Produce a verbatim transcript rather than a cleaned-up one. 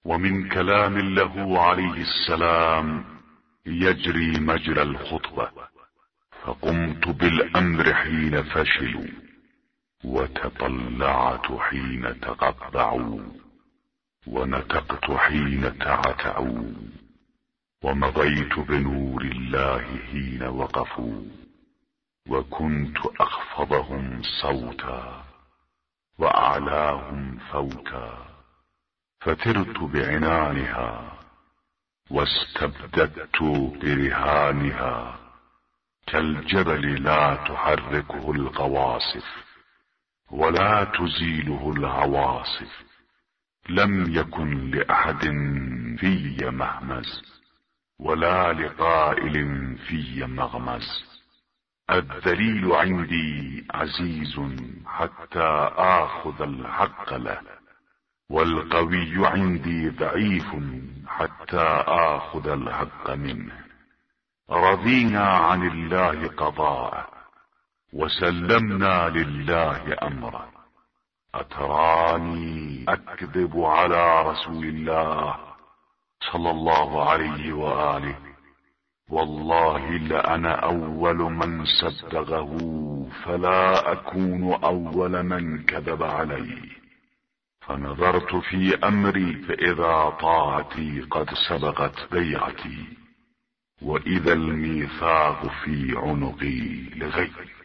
ومن كلام له عليه السلام يجري مجرى الخطبة. فقمت بالأمر حين فشلوا، وتطلعت حين تقطعوا، ونطقت حين تعتعوا، ومضيت بنور الله حين وقفوا، وكنت أخفضهم صوتا وأعلاهم فوتا، فترت بعنانها واستبددت برهانها، كالجبل لا تحركه القواصف ولا تزيله العواصف. لم يكن لأحد في مهمز، ولا لقائل في مغمز. الذليل عندي عزيز حتى آخذ الحق له، والقوي عندي ضعيف حتى آخذ الحق منه. رضينا عن الله قضاءه، وسلمنا لله أمره. أتراني أكذب على رسول الله صلى الله عليه وآله؟ والله لأنا أول من صدقه، فلا أكون أول من كذب عليه. فنظرت في أمري فإذا طاعتي قد سبقت بيعتي، وإذا الميثاق في عنقي لغيري.